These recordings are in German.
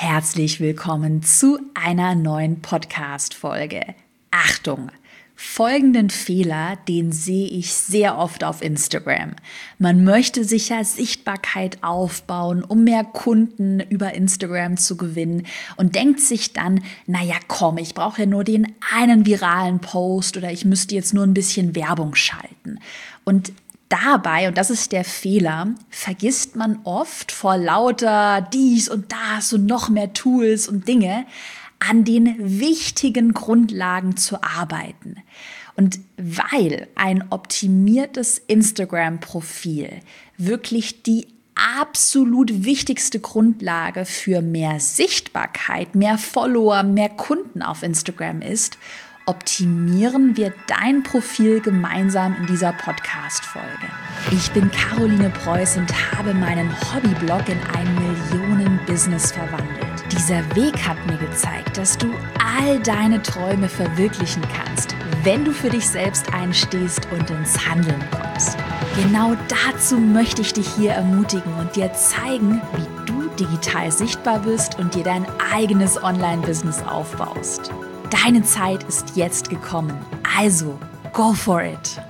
herzlich willkommen zu einer neuen Podcast-Folge. Achtung! Folgenden Fehler, den sehe ich sehr oft auf Instagram. Man möchte sich ja Sichtbarkeit aufbauen, um mehr Kunden über Instagram zu gewinnen und denkt sich dann, naja komm, ich brauche ja nur den einen viralen Post oder ich müsste jetzt nur ein bisschen Werbung schalten. Und dabei, und das ist der Fehler, vergisst man oft vor lauter dies und das und noch mehr Tools und Dinge, an den wichtigen Grundlagen zu arbeiten. Und weil ein optimiertes Instagram-Profil wirklich die absolut wichtigste Grundlage für mehr Sichtbarkeit, mehr Follower, mehr Kunden auf Instagram ist, optimieren wir dein Profil gemeinsam in dieser Podcast-Folge. Ich bin Caroline Preuß und habe meinen Hobbyblog in ein Millionen-Business verwandelt. Dieser Weg hat mir gezeigt, dass du all deine Träume verwirklichen kannst, wenn du für dich selbst einstehst und ins Handeln kommst. Genau dazu möchte ich dich hier ermutigen und dir zeigen, wie du digital sichtbar bist und dir dein eigenes Online-Business aufbaust. Deine Zeit ist jetzt gekommen, also go for it!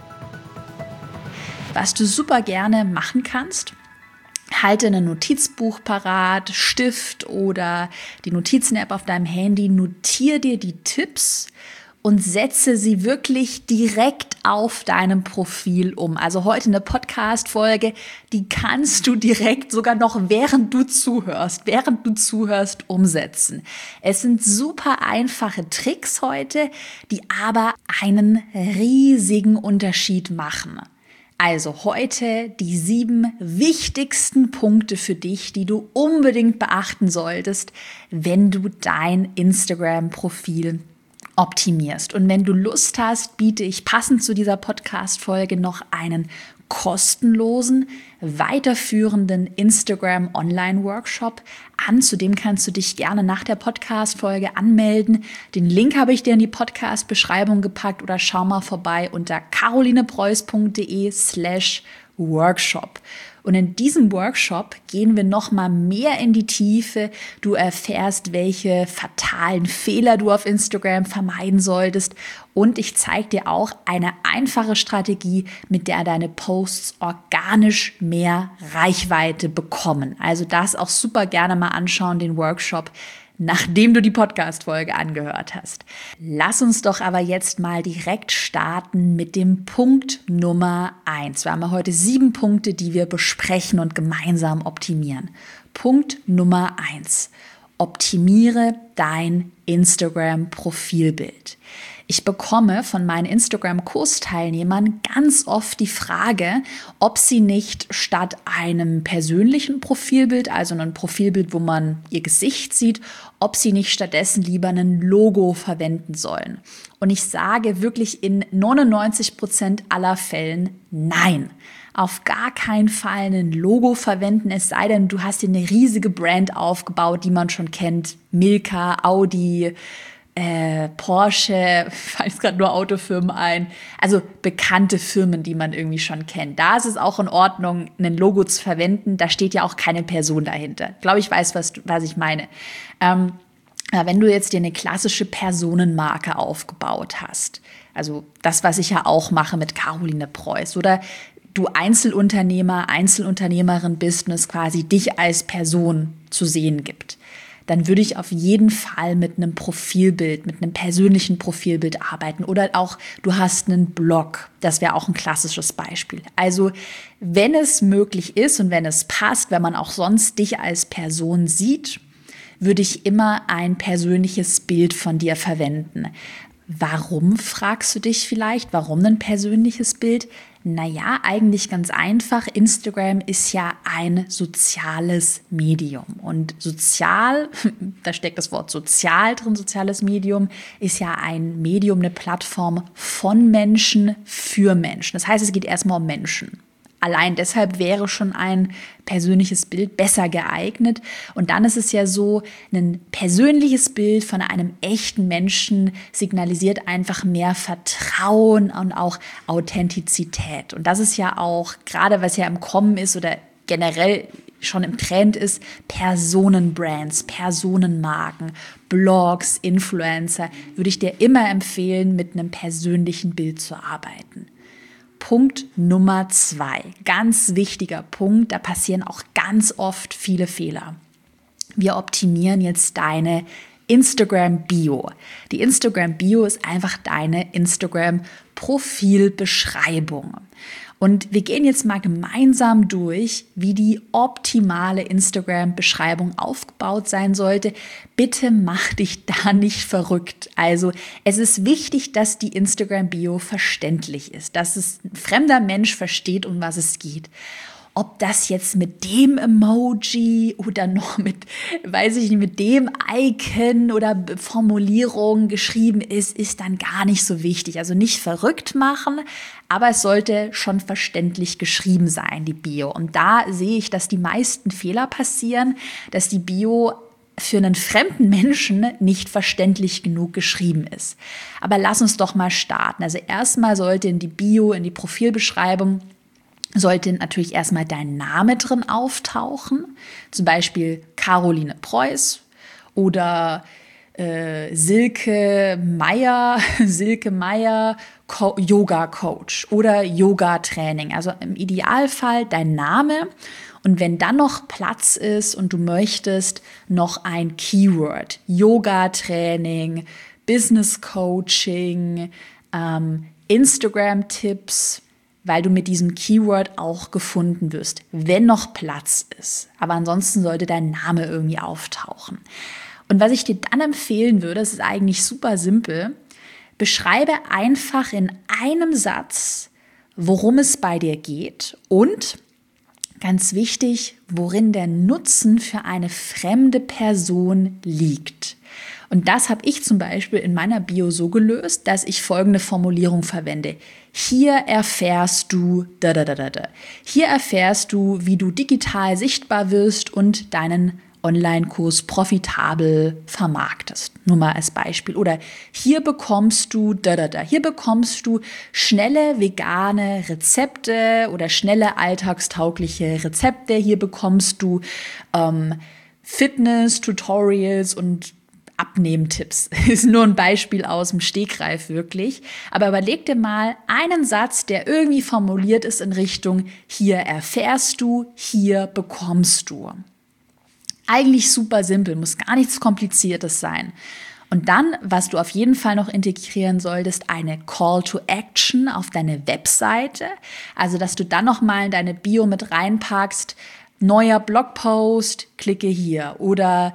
Was du super gerne machen kannst, halte ein Notizbuch parat, Stift oder die Notizen-App auf deinem Handy, notiere dir die Tipps und setze sie wirklich direkt auf deinem Profil um. Also heute eine Podcast-Folge, die kannst du direkt sogar noch während du zuhörst, umsetzen. Es sind super einfache Tricks heute, die aber einen riesigen Unterschied machen. Also heute die 7 wichtigsten Punkte für dich, die du unbedingt beachten solltest, wenn du dein Instagram-Profil optimierst. Und wenn du Lust hast, biete ich passend zu dieser Podcast-Folge noch einen kostenlosen, weiterführenden Instagram-Online-Workshop an. Zudem kannst du dich gerne nach der Podcast-Folge anmelden. Den Link habe ich dir in die Podcast-Beschreibung gepackt oder schau mal vorbei unter carolinepreuß.de/Workshop. Und in diesem Workshop gehen wir noch mal mehr in die Tiefe. Du erfährst, welche fatalen Fehler du auf Instagram vermeiden solltest. Und ich zeige dir auch eine einfache Strategie, mit der deine Posts organisch mehr Reichweite bekommen. Also das auch super gerne mal anschauen, den Workshop, nachdem du die Podcast-Folge angehört hast. Lass uns doch aber jetzt mal direkt starten mit dem Punkt Nummer 1. Wir haben heute 7 Punkte, die wir besprechen und gemeinsam optimieren. Punkt Nummer 1. Optimiere dein Instagram-Profilbild. Ich bekomme von meinen Instagram-Kursteilnehmern ganz oft die Frage, ob sie nicht statt einem persönlichen Profilbild, also einem Profilbild, wo man ihr Gesicht sieht, ob sie nicht stattdessen lieber ein Logo verwenden sollen. Und ich sage wirklich in 99% aller Fällen nein. Auf gar keinen Fall ein Logo verwenden, es sei denn, du hast dir eine riesige Brand aufgebaut, die man schon kennt. Milka, Audi, Porsche, fallen gerade nur Autofirmen ein, also bekannte Firmen, die man irgendwie schon kennt. Da ist es auch in Ordnung, ein Logo zu verwenden, da steht ja auch keine Person dahinter. Ich glaube, ich weiß, was ich meine. Wenn du jetzt dir eine klassische Personenmarke aufgebaut hast, also das, was ich ja auch mache mit Caroline Preuß, oder du Einzelunternehmer, Einzelunternehmerin bist und es quasi dich als Person zu sehen gibt, dann würde ich auf jeden Fall mit einem Profilbild, mit einem persönlichen Profilbild arbeiten. Oder auch, du hast einen Blog. Das wäre auch ein klassisches Beispiel. Also, wenn es möglich ist und wenn es passt, wenn man auch sonst dich als Person sieht, würde ich immer ein persönliches Bild von dir verwenden. Warum, fragst du dich vielleicht? Warum ein persönliches Bild? Naja, eigentlich ganz einfach. Instagram ist ja ein soziales Medium. Und sozial, da steckt das Wort sozial drin, soziales Medium, ist ja ein Medium, eine Plattform von Menschen für Menschen. Das heißt, es geht erstmal um Menschen. Allein deshalb wäre schon ein persönliches Bild besser geeignet. Und dann ist es ja so, ein persönliches Bild von einem echten Menschen signalisiert einfach mehr Vertrauen und auch Authentizität. Und das ist ja auch, gerade was ja im Kommen ist oder generell schon im Trend ist, Personenbrands, Personenmarken, Blogs, Influencer, würde ich dir immer empfehlen, mit einem persönlichen Bild zu arbeiten. Punkt Nummer 2, ganz wichtiger Punkt, da passieren auch ganz oft viele Fehler. Wir optimieren jetzt deine Instagram-Bio. Die Instagram-Bio ist einfach deine Instagram-Profilbeschreibung. Und wir gehen jetzt mal gemeinsam durch, wie die optimale Instagram-Beschreibung aufgebaut sein sollte. Bitte mach dich da nicht verrückt. Also es ist wichtig, dass die Instagram-Bio verständlich ist, dass es ein fremder Mensch versteht, um was es geht. Ob das jetzt mit dem Emoji oder noch mit, weiß ich nicht, mit dem Icon oder Formulierung geschrieben ist, ist dann gar nicht so wichtig. Also nicht verrückt machen, aber es sollte schon verständlich geschrieben sein, die Bio. Und da sehe ich, dass die meisten Fehler passieren, dass die Bio für einen fremden Menschen nicht verständlich genug geschrieben ist. Aber lass uns doch mal starten. Also erstmal sollte in die Bio, in die Profilbeschreibung, sollte natürlich erstmal dein Name drin auftauchen, zum Beispiel Caroline Preuß oder Silke Meier, Yoga Coach oder Yoga Training. Also im Idealfall dein Name und wenn dann noch Platz ist und du möchtest noch ein Keyword, Yoga Training, Business Coaching, Instagram Tipps, weil du mit diesem Keyword auch gefunden wirst, wenn noch Platz ist. Aber ansonsten sollte dein Name irgendwie auftauchen. Und was ich dir dann empfehlen würde, das ist eigentlich super simpel, beschreibe einfach in einem Satz, worum es bei dir geht und, ganz wichtig, worin der Nutzen für eine fremde Person liegt. Und das habe ich zum Beispiel in meiner Bio so gelöst, dass ich folgende Formulierung verwende. Hier erfährst du Hier erfährst du, wie du digital sichtbar wirst und deinen Online-Kurs profitabel vermarktest. Nur mal als Beispiel. Oder hier bekommst du Hier bekommst du schnelle vegane Rezepte oder schnelle alltagstaugliche Rezepte. Hier bekommst du Fitness-Tutorials und Abnehmtipps. Ist nur ein Beispiel aus dem Stegreif wirklich. Aber überleg dir mal einen Satz, der irgendwie formuliert ist in Richtung hier erfährst du, hier bekommst du. Eigentlich super simpel, muss gar nichts Kompliziertes sein. Und dann, was du auf jeden Fall noch integrieren solltest, eine Call to Action auf deine Webseite. Also, dass du dann nochmal in deine Bio mit reinpackst, neuer Blogpost, klicke hier oder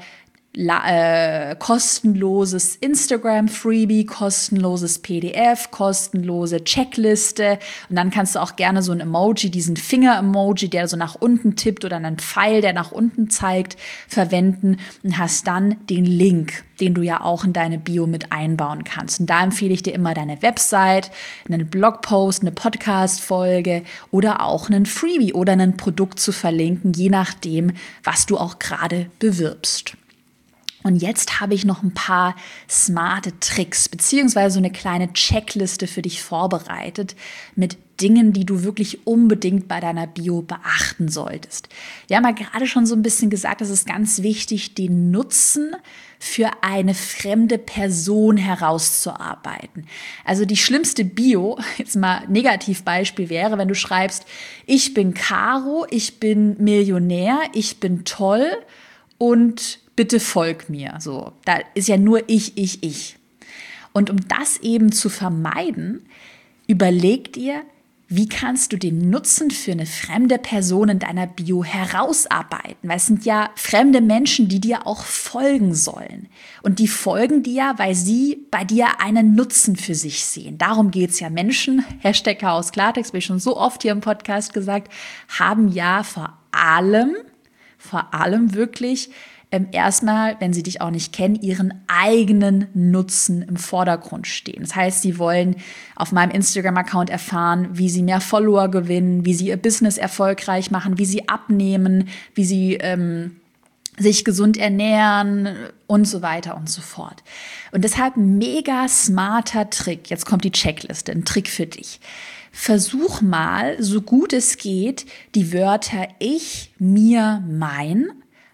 kostenloses Instagram-Freebie, kostenloses PDF, kostenlose Checkliste und dann kannst du auch gerne so ein Emoji, diesen Finger-Emoji, der so nach unten tippt oder einen Pfeil, der nach unten zeigt, verwenden und hast dann den Link, den du ja auch in deine Bio mit einbauen kannst. Und da empfehle ich dir immer deine Website, einen Blogpost, eine Podcast-Folge oder auch einen Freebie oder ein Produkt zu verlinken, je nachdem, was du auch gerade bewirbst. Und jetzt habe ich noch ein paar smarte Tricks beziehungsweise so eine kleine Checkliste für dich vorbereitet mit Dingen, die du wirklich unbedingt bei deiner Bio beachten solltest. Wir haben ja gerade schon so ein bisschen gesagt, es ist ganz wichtig, den Nutzen für eine fremde Person herauszuarbeiten. Also die schlimmste Bio, jetzt mal Negativbeispiel wäre, wenn du schreibst, ich bin Caro, ich bin Millionär, ich bin toll und bitte folg mir. So, da ist ja nur ich. Und um das eben zu vermeiden, überleg dir, wie kannst du den Nutzen für eine fremde Person in deiner Bio herausarbeiten? Weil es sind ja fremde Menschen, die dir auch folgen sollen. Und die folgen dir, weil sie bei dir einen Nutzen für sich sehen. Darum geht's ja. Menschen, Chaos Klartext, habe ich schon so oft hier im Podcast gesagt, haben ja vor allem wirklich erstmal, wenn sie dich auch nicht kennen, ihren eigenen Nutzen im Vordergrund stehen. Das heißt, sie wollen auf meinem Instagram-Account erfahren, wie sie mehr Follower gewinnen, wie sie ihr Business erfolgreich machen, wie sie abnehmen, wie sie sich gesund ernähren und so weiter und so fort. Und deshalb mega smarter Trick. Jetzt kommt die Checkliste, ein Trick für dich. versuch mal, so gut es geht, die Wörter ich, mir, mein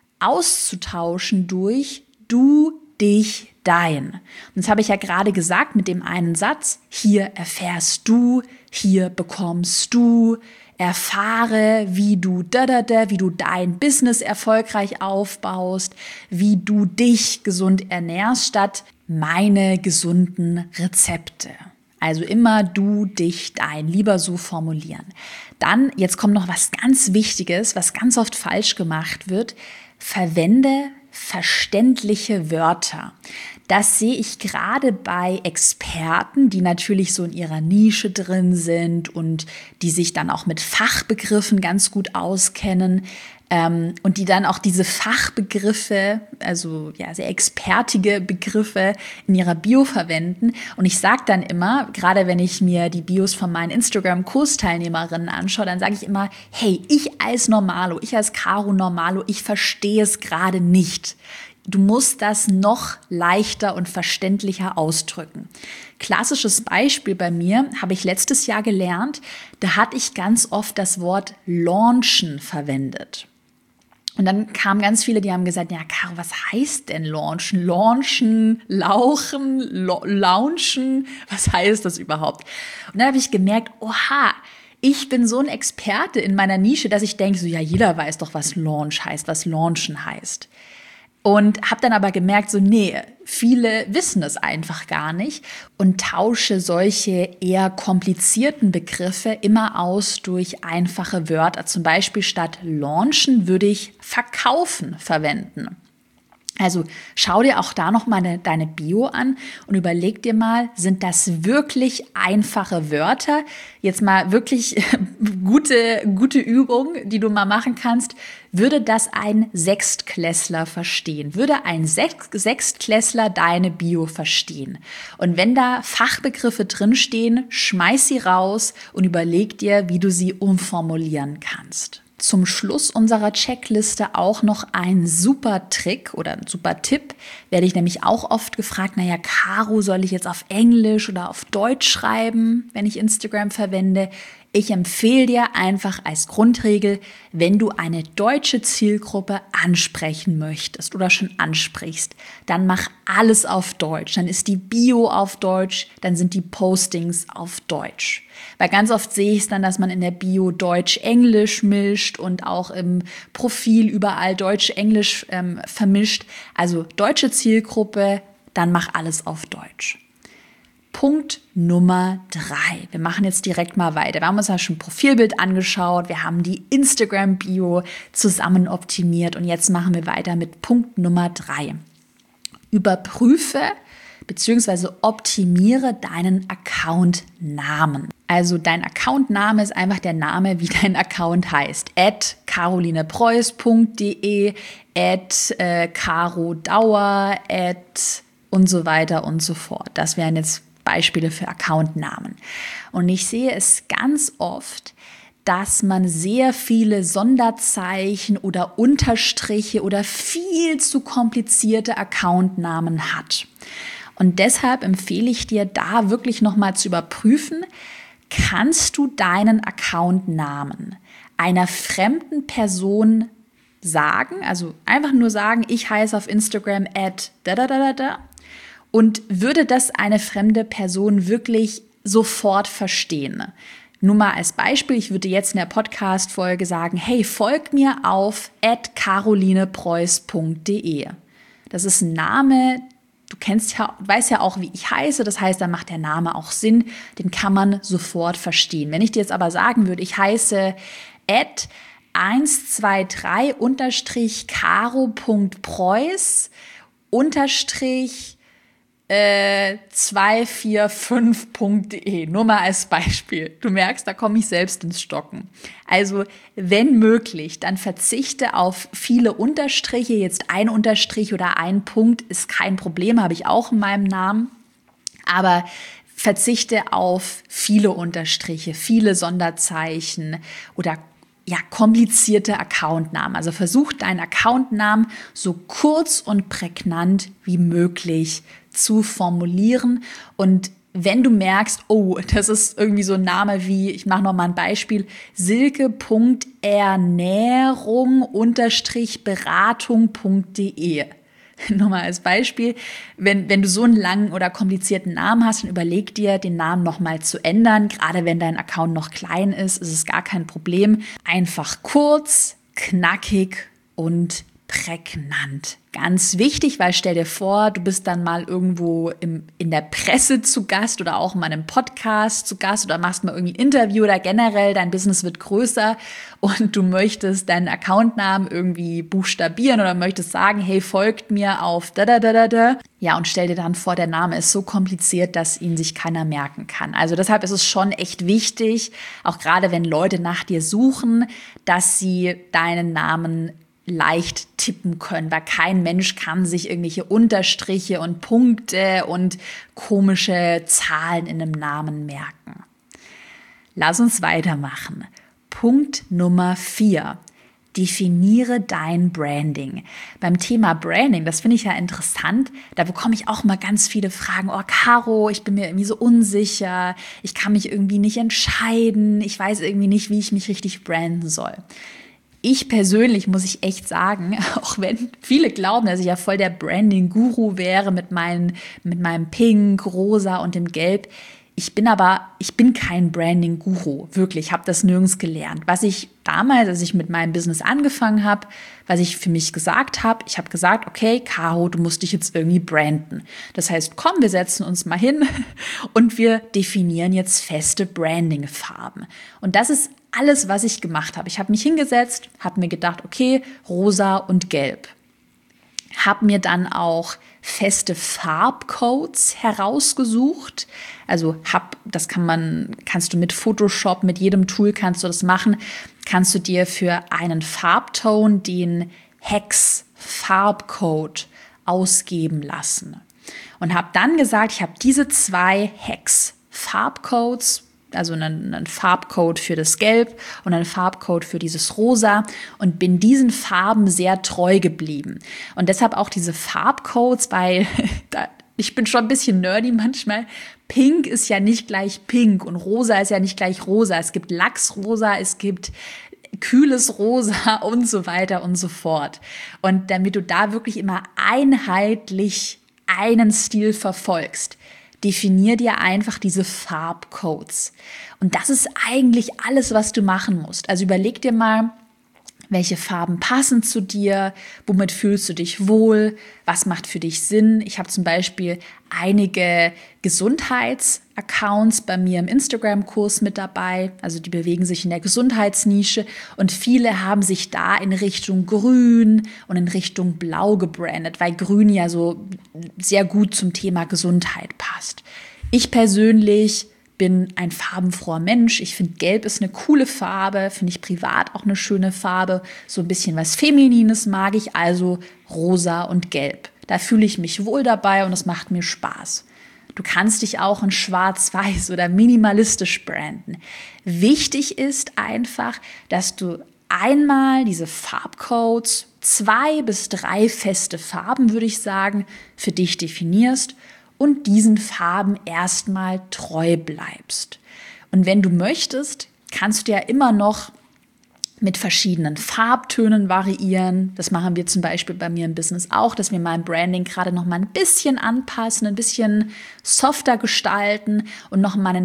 auszutauschen durch du, dich, dein. Und das habe ich ja gerade gesagt mit dem einen Satz. Hier erfährst du, hier bekommst du, erfahre, wie du wie du dein Business erfolgreich aufbaust, wie du dich gesund ernährst, statt meine gesunden Rezepte. Also immer du, dich, dein, lieber so formulieren. Dann, jetzt kommt noch was ganz Wichtiges, was ganz oft falsch gemacht wird. Verwende verständliche Wörter. Das sehe ich gerade bei Experten, die natürlich so in ihrer Nische drin sind und die sich dann auch mit Fachbegriffen ganz gut auskennen und die dann auch diese Fachbegriffe, also ja, sehr expertige Begriffe in ihrer Bio verwenden. Und ich sage dann immer, gerade wenn ich mir die Bios von meinen Instagram-Kursteilnehmerinnen anschaue, dann sage ich immer, hey, ich als Normalo, ich als Caro Normalo, ich verstehe es gerade nicht. Du musst das noch leichter und verständlicher ausdrücken. Klassisches Beispiel bei mir habe ich letztes Jahr gelernt, da hatte ich ganz oft das Wort launchen verwendet. Und dann kamen ganz viele, die haben gesagt, ja, Caro, was heißt denn launchen? Launchen, lauchen, launchen, was heißt das überhaupt? Und dann habe ich gemerkt, oha, ich bin so ein Experte in meiner Nische, dass ich denke, so ja, jeder weiß doch, was Launch heißt, was launchen heißt. Und habe dann aber gemerkt, so nee, viele wissen es einfach gar nicht und tausche solche eher komplizierten Begriffe immer aus durch einfache Wörter. Zum Beispiel statt launchen würde ich verkaufen verwenden. Also schau dir auch da noch mal deine Bio an und überleg dir mal, sind das wirklich einfache Wörter? Jetzt mal wirklich gute Übung, die du mal machen kannst. Würde das ein Sechstklässler verstehen? Würde ein Sechstklässler deine Bio verstehen? Und wenn da Fachbegriffe drinstehen, schmeiß sie raus und überleg dir, wie du sie umformulieren kannst. Zum Schluss unserer Checkliste auch noch ein super Trick oder ein super Tipp. Werde ich nämlich auch oft gefragt, naja, Caro, soll ich jetzt auf Englisch oder auf Deutsch schreiben, wenn ich Instagram verwende? Ich empfehle dir einfach als Grundregel, wenn du eine deutsche Zielgruppe ansprechen möchtest oder schon ansprichst, dann mach alles auf Deutsch. Dann ist die Bio auf Deutsch, dann sind die Postings auf Deutsch. Weil ganz oft sehe ich es dann, dass man in der Bio Deutsch-Englisch mischt und auch im Profil überall Deutsch-Englisch vermischt. Also deutsche Zielgruppe, dann mach alles auf Deutsch. Punkt Nummer 3. Wir machen jetzt direkt mal weiter. Wir haben uns ja schon ein Profilbild angeschaut, wir haben die Instagram-Bio zusammen optimiert und jetzt machen wir weiter mit Punkt Nummer 3. Überprüfe bzw. optimiere deinen Account-Namen. Also dein Account-Name ist einfach der Name, wie dein Account heißt. @carolinepreuß.de, @carodauer, und so weiter und so fort. Das wären jetzt Beispiele für Accountnamen. Und ich sehe es ganz oft, dass man sehr viele Sonderzeichen oder Unterstriche oder viel zu komplizierte Accountnamen hat. Und deshalb empfehle ich dir, da wirklich nochmal zu überprüfen, kannst du deinen Accountnamen einer fremden Person sagen, also einfach nur sagen, ich heiße auf Instagram @. Und würde das eine fremde Person wirklich sofort verstehen? Nur mal als Beispiel, ich würde jetzt in der Podcast-Folge sagen, hey, folg mir auf @carolinepreuß.de. Das ist ein Name, du weißt ja auch, wie ich heiße, das heißt, dann macht der Name auch Sinn, den kann man sofort verstehen. Wenn ich dir jetzt aber sagen würde, ich heiße @123_caro.preuß_ 245.de, nur mal als Beispiel. Du merkst, da komme ich selbst ins Stocken. Also, wenn möglich, dann verzichte auf viele Unterstriche. Jetzt ein Unterstrich oder ein Punkt ist kein Problem, habe ich auch in meinem Namen. Aber verzichte auf viele Unterstriche, viele Sonderzeichen oder komplizierte Accountnamen. Also versuch deinen Accountnamen so kurz und prägnant wie möglich zu formulieren und wenn du merkst, oh, das ist irgendwie so ein Name wie, ich mache nochmal ein Beispiel, silke.ernährung-beratung.de. Nochmal als Beispiel, wenn du so einen langen oder komplizierten Namen hast, dann überleg dir, den Namen nochmal zu ändern. Gerade wenn dein Account noch klein ist es gar kein Problem. Einfach kurz, knackig und prägnant. Ganz wichtig, weil stell dir vor, du bist dann mal irgendwo in der Presse zu Gast oder auch mal in einem Podcast zu Gast oder machst mal irgendwie ein Interview oder generell dein Business wird größer und du möchtest deinen Accountnamen irgendwie buchstabieren oder möchtest sagen, hey, folgt mir auf da. Ja, und stell dir dann vor, der Name ist so kompliziert, dass ihn sich keiner merken kann. Also deshalb ist es schon echt wichtig, auch gerade wenn Leute nach dir suchen, dass sie deinen Namen leicht tippen können, weil kein Mensch kann sich irgendwelche Unterstriche und Punkte und komische Zahlen in einem Namen merken. Lass uns weitermachen. Punkt Nummer 4. Definiere dein Branding. Beim Thema Branding, das finde ich ja interessant, da bekomme ich auch mal ganz viele Fragen. Oh, Caro, ich bin mir irgendwie so unsicher, ich kann mich irgendwie nicht entscheiden, ich weiß irgendwie nicht, wie ich mich richtig branden soll. Ich persönlich, muss ich echt sagen, auch wenn viele glauben, dass ich ja voll der Branding-Guru wäre mit meinem Pink, Rosa und dem Gelb. Ich bin kein Branding-Guru, wirklich, ich habe das nirgends gelernt. Was ich damals, als ich mit meinem Business angefangen habe, was ich für mich gesagt habe, ich habe gesagt, okay, Caro, du musst dich jetzt irgendwie branden. Das heißt, komm, wir setzen uns mal hin und wir definieren jetzt feste Branding-Farben. Und das ist alles, was ich gemacht habe. Ich habe mich hingesetzt, habe mir gedacht, okay, rosa und gelb. Habe mir dann auch feste Farbcodes herausgesucht. Also kannst du mit Photoshop, mit jedem Tool kannst du das machen. Kannst du dir für einen Farbton den Hex-Farbcode ausgeben lassen. Und habe dann gesagt, ich habe diese 2 Hex-Farbcodes, also einen Farbcode für das Gelb und einen Farbcode für dieses Rosa und bin diesen Farben sehr treu geblieben. Und deshalb auch diese Farbcodes, weil ich bin schon ein bisschen nerdy manchmal. Pink ist ja nicht gleich Pink und Rosa ist ja nicht gleich Rosa. Es gibt Lachsrosa, es gibt kühles Rosa und so weiter und so fort. Und damit du da wirklich immer einheitlich einen Stil verfolgst, definier dir einfach diese Farbcodes. Und das ist eigentlich alles, was du machen musst. Also überleg dir mal, welche Farben passen zu dir, womit fühlst du dich wohl, was macht für dich Sinn. Ich habe zum Beispiel einige Gesundheitsaccounts bei mir im Instagram-Kurs mit dabei, also die bewegen sich in der Gesundheitsnische und viele haben sich da in Richtung Grün und in Richtung Blau gebrandet, weil Grün ja so sehr gut zum Thema Gesundheit passt. Ich persönlich bin ein farbenfroher Mensch. Ich finde, Gelb ist eine coole Farbe, finde ich privat auch eine schöne Farbe. So ein bisschen was Feminines mag ich, also Rosa und Gelb. Da fühle ich mich wohl dabei und es macht mir Spaß. Du kannst dich auch in Schwarz-Weiß oder minimalistisch branden. Wichtig ist einfach, dass du einmal diese Farbcodes, 2 bis 3 feste Farben, würde ich sagen, für dich definierst und diesen Farben erstmal treu bleibst. Und wenn du möchtest, kannst du ja immer noch mit verschiedenen Farbtönen variieren. Das machen wir zum Beispiel bei mir im Business auch, dass wir mein Branding gerade noch mal ein bisschen anpassen, ein bisschen softer gestalten und noch mal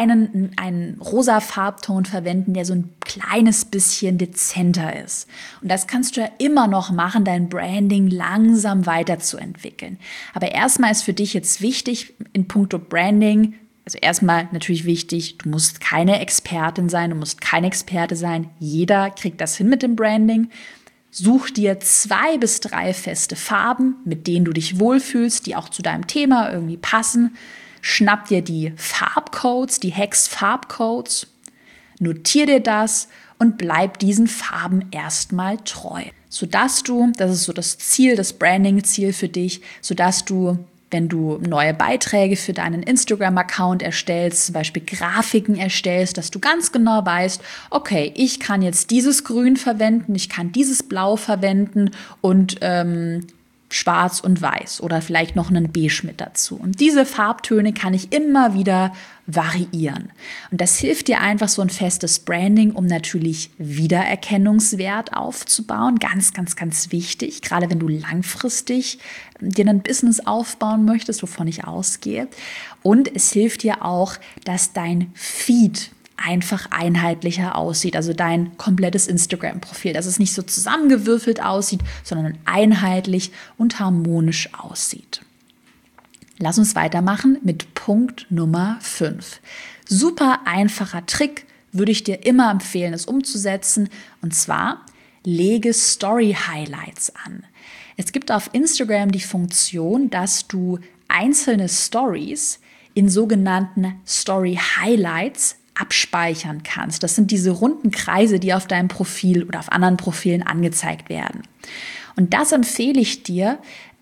einen rosa Farbton verwenden, der so ein kleines bisschen dezenter ist. Und das kannst du ja immer noch machen, dein Branding langsam weiterzuentwickeln. Aber erstmal ist für dich jetzt wichtig in puncto Branding, also erstmal natürlich wichtig, du musst keine Expertin sein, du musst kein Experte sein. Jeder kriegt das hin mit dem Branding. Such dir 2 bis 3 feste Farben, mit denen du dich wohlfühlst, die auch zu deinem Thema irgendwie passen. Schnapp dir die Farbcodes, die Hex-Farbcodes, notier dir das und bleib diesen Farben erstmal treu. Sodass du, das ist so das Ziel, das Branding-Ziel für dich, sodass du, wenn du neue Beiträge für deinen Instagram-Account erstellst, zum Beispiel Grafiken erstellst, dass du ganz genau weißt, okay, ich kann jetzt dieses Grün verwenden, ich kann dieses Blau verwenden und schwarz und weiß oder vielleicht noch einen Beige mit dazu. Und diese Farbtöne kann ich immer wieder variieren. Und das hilft dir einfach, so ein festes Branding, um natürlich Wiedererkennungswert aufzubauen. Ganz, ganz, ganz wichtig, gerade wenn du langfristig dir ein Business aufbauen möchtest, wovon ich ausgehe. Und es hilft dir auch, dass dein Feed einfach einheitlicher aussieht, also dein komplettes Instagram-Profil, dass es nicht so zusammengewürfelt aussieht, sondern einheitlich und harmonisch aussieht. Lass uns weitermachen mit Punkt Nummer 5. Super einfacher Trick, würde ich dir immer empfehlen, es umzusetzen, und zwar lege Story-Highlights an. Es gibt auf Instagram die Funktion, dass du einzelne Stories in sogenannten Story-Highlights abspeichern kannst. Das sind diese runden Kreise, die auf deinem Profil oder auf anderen Profilen angezeigt werden. Und das empfehle ich dir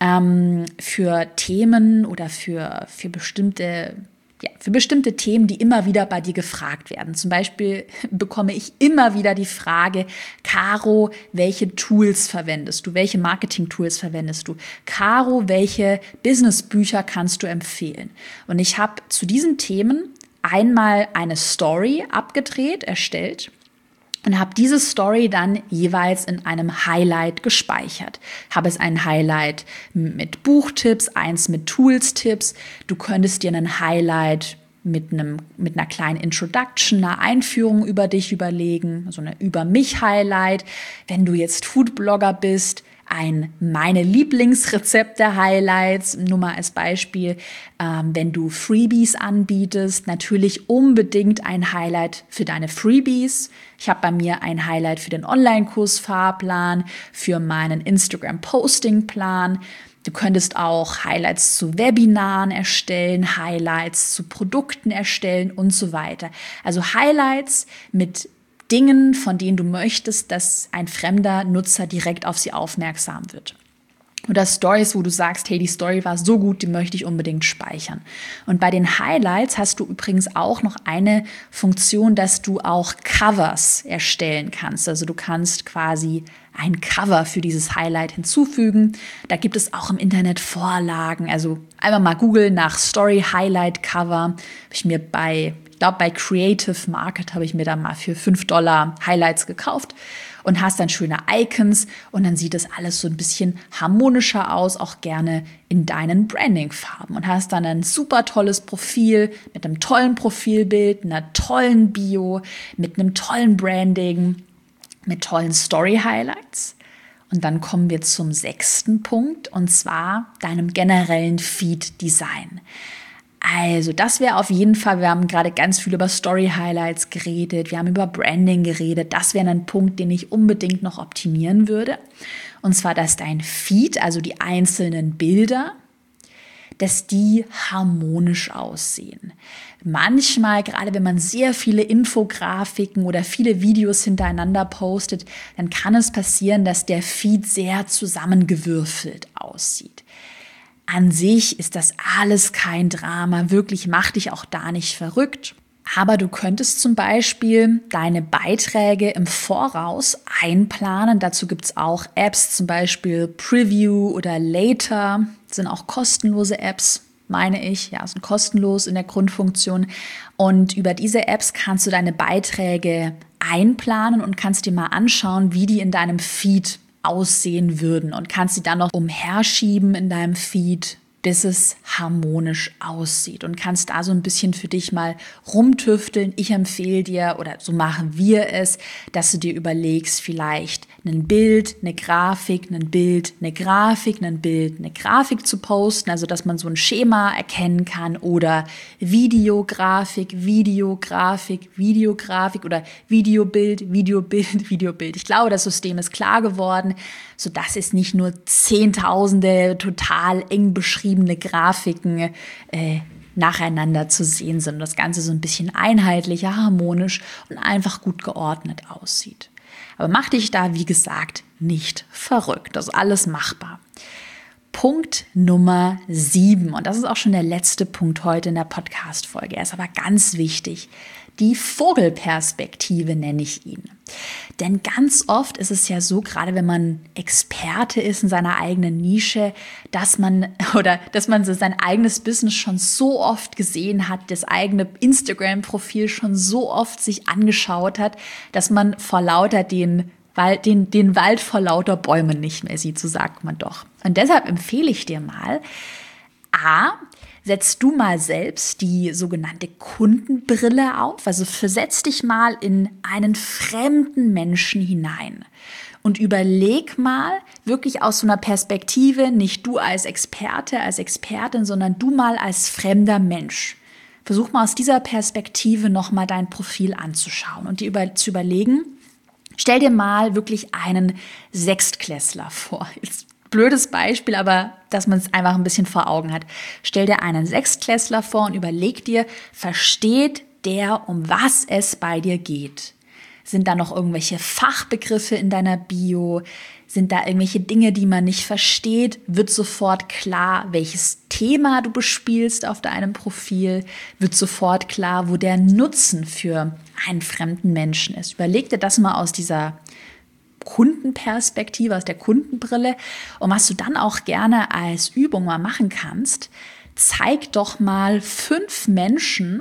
für Themen oder für bestimmte Themen, die immer wieder bei dir gefragt werden. Zum Beispiel bekomme ich immer wieder die Frage: Caro, welche Tools verwendest du? Welche Marketing-Tools verwendest du? Caro, welche Business-Bücher kannst du empfehlen? Und ich habe zu diesen Themen einmal eine Story erstellt und habe diese Story dann jeweils in einem Highlight gespeichert. Habe es ein Highlight mit Buchtipps, eins mit Tools-Tipps. Du könntest dir einen Highlight mit einer kleinen Introduction, einer Einführung über dich überlegen, also eine Über-mich-Highlight. Wenn du jetzt Foodblogger bist, meine Lieblingsrezepte-Highlights, nur mal als Beispiel, wenn du Freebies anbietest, natürlich unbedingt ein Highlight für deine Freebies. Ich habe bei mir ein Highlight für den Online-Kurs-Fahrplan, für meinen Instagram-Posting-Plan. Du könntest auch Highlights zu Webinaren erstellen, Highlights zu Produkten erstellen und so weiter. Also Highlights mit Dingen, von denen du möchtest, dass ein fremder Nutzer direkt auf sie aufmerksam wird. Oder Stories, wo du sagst, hey, die Story war so gut, die möchte ich unbedingt speichern. Und bei den Highlights hast du übrigens auch noch eine Funktion, dass du auch Covers erstellen kannst. Also du kannst quasi ein Cover für dieses Highlight hinzufügen. Da gibt es auch im Internet Vorlagen. Also einfach mal googeln nach Story Highlight Cover. Habe ich mir bei Creative Market habe ich mir da mal für $5 Highlights gekauft und hast dann schöne Icons und dann sieht das alles so ein bisschen harmonischer aus, auch gerne in deinen Branding-Farben, und hast dann ein super tolles Profil mit einem tollen Profilbild, einer tollen Bio, mit einem tollen Branding, mit tollen Story-Highlights. Und dann kommen wir zum 6. Punkt, und zwar deinem generellen Feed-Design. Also das wäre auf jeden Fall, wir haben gerade ganz viel über Story-Highlights geredet, wir haben über Branding geredet, das wäre ein Punkt, den ich unbedingt noch optimieren würde. Und zwar, dass dein Feed, also die einzelnen Bilder, dass die harmonisch aussehen. Manchmal, gerade wenn man sehr viele Infografiken oder viele Videos hintereinander postet, dann kann es passieren, dass der Feed sehr zusammengewürfelt aussieht. An sich ist das alles kein Drama, wirklich, mach dich auch da nicht verrückt. Aber du könntest zum Beispiel deine Beiträge im Voraus einplanen. Dazu gibt es auch Apps, zum Beispiel Preview oder Later. Das sind auch kostenlose Apps, meine ich. Ja, sind kostenlos in der Grundfunktion. Und über diese Apps kannst du deine Beiträge einplanen und kannst dir mal anschauen, wie die in deinem Feed aussehen würden, und kannst sie dann noch umherschieben in deinem Feed, bis es harmonisch aussieht, und kannst da so ein bisschen für dich mal rumtüfteln. Ich empfehle dir, oder so machen wir es, dass du dir überlegst, vielleicht ein Bild, eine Grafik, ein Bild, eine Grafik, ein Bild, eine Grafik zu posten, also dass man so ein Schema erkennen kann, oder Videografik, Videografik, Videografik oder Videobild, Videobild, Videobild. Ich glaube, das System ist klar geworden, sodass es nicht nur zehntausende total eng beschriebene Grafiken nacheinander zu sehen sind, und das Ganze so ein bisschen einheitlicher, harmonisch und einfach gut geordnet aussieht. Aber mach dich da, wie gesagt, nicht verrückt. Das ist alles machbar. Punkt Nummer 7, und das ist auch schon der letzte Punkt heute in der Podcast-Folge, er ist aber ganz wichtig. Die Vogelperspektive nenne ich ihn. Denn ganz oft ist es ja so, gerade wenn man Experte ist in seiner eigenen Nische, dass man so sein eigenes Business schon so oft gesehen hat, das eigene Instagram-Profil schon so oft sich angeschaut hat, dass man vor lauter den Wald vor lauter Bäumen nicht mehr sieht, so sagt man doch. Und deshalb empfehle ich dir mal, setzt du mal selbst die sogenannte Kundenbrille auf. Also versetz dich mal in einen fremden Menschen hinein und überleg mal wirklich aus so einer Perspektive, nicht du als Experte, als Expertin, sondern du mal als fremder Mensch. Versuch mal aus dieser Perspektive nochmal dein Profil anzuschauen und dir zu überlegen, stell dir mal wirklich einen Sechstklässler vor. Jetzt blödes Beispiel, aber dass man es einfach ein bisschen vor Augen hat. Stell dir einen Sechstklässler vor und überleg dir, versteht der, um was es bei dir geht? Sind da noch irgendwelche Fachbegriffe in deiner Bio? Sind da irgendwelche Dinge, die man nicht versteht? Wird sofort klar, welches Thema du bespielst auf deinem Profil? Wird sofort klar, wo der Nutzen für einen fremden Menschen ist? Überleg dir das mal aus dieser Kundenperspektive, aus der Kundenbrille. Und was du dann auch gerne als Übung mal machen kannst, zeig doch mal 5 Menschen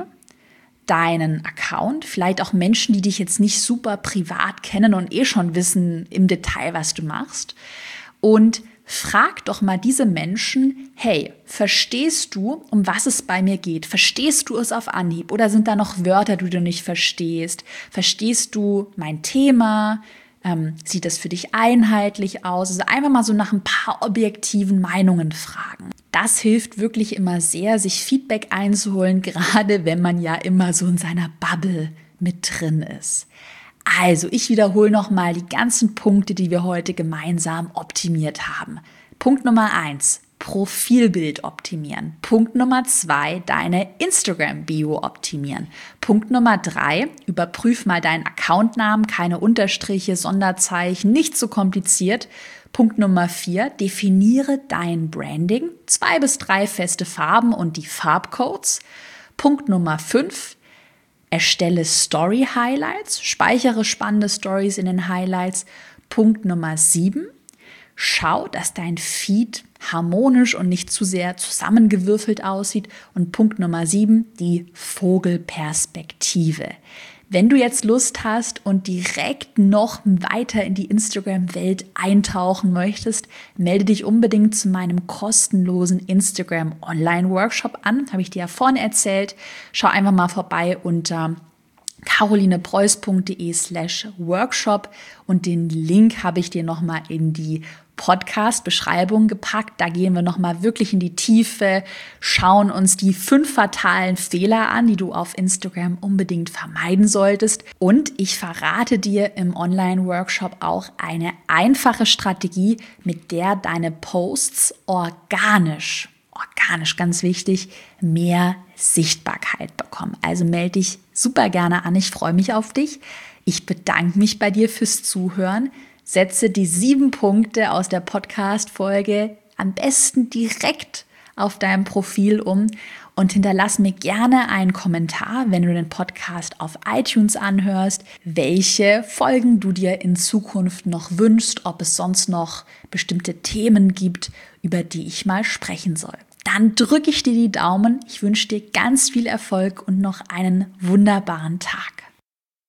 deinen Account, vielleicht auch Menschen, die dich jetzt nicht super privat kennen und schon wissen im Detail, was du machst. Und frag doch mal diese Menschen, hey, verstehst du, um was es bei mir geht? Verstehst du es auf Anhieb? Oder sind da noch Wörter, die du nicht verstehst? Verstehst du mein Thema? Sieht das für dich einheitlich aus? Also einfach mal so nach ein paar objektiven Meinungen fragen. Das hilft wirklich immer sehr, sich Feedback einzuholen, gerade wenn man ja immer so in seiner Bubble mit drin ist. Also, ich wiederhole nochmal die ganzen Punkte, die wir heute gemeinsam optimiert haben. Punkt Nummer 1. Profilbild optimieren. Punkt Nummer 2, deine Instagram-Bio optimieren. Punkt Nummer 3, überprüf mal deinen Accountnamen, keine Unterstriche, Sonderzeichen, nicht zu kompliziert. Punkt Nummer 4, definiere dein Branding, 2 bis 3 feste Farben und die Farbcodes. Punkt Nummer 5, erstelle Story-Highlights, speichere spannende Stories in den Highlights. Punkt Nummer 7, schau, dass dein Feed harmonisch und nicht zu sehr zusammengewürfelt aussieht. Und Punkt Nummer 7, die Vogelperspektive. Wenn du jetzt Lust hast und direkt noch weiter in die Instagram-Welt eintauchen möchtest, melde dich unbedingt zu meinem kostenlosen Instagram-Online-Workshop an. Habe ich dir ja vorhin erzählt. Schau einfach mal vorbei unter carolinepreuß.de/Workshop und den Link habe ich dir nochmal in die Podcast-Beschreibung gepackt. Da gehen wir nochmal wirklich in die Tiefe, schauen uns die 5 fatalen Fehler an, die du auf Instagram unbedingt vermeiden solltest. Und ich verrate dir im Online-Workshop auch eine einfache Strategie, mit der deine Posts organisch, ganz wichtig, mehr Sichtbarkeit bekommen. Also melde dich super gerne an. Ich freue mich auf dich. Ich bedanke mich bei dir fürs Zuhören. Setze die 7 Punkte aus der Podcast-Folge am besten direkt auf deinem Profil um und hinterlass mir gerne einen Kommentar, wenn du den Podcast auf iTunes anhörst, welche Folgen du dir in Zukunft noch wünschst, ob es sonst noch bestimmte Themen gibt, über die ich mal sprechen soll. Dann drücke ich dir die Daumen. Ich wünsche dir ganz viel Erfolg und noch einen wunderbaren Tag.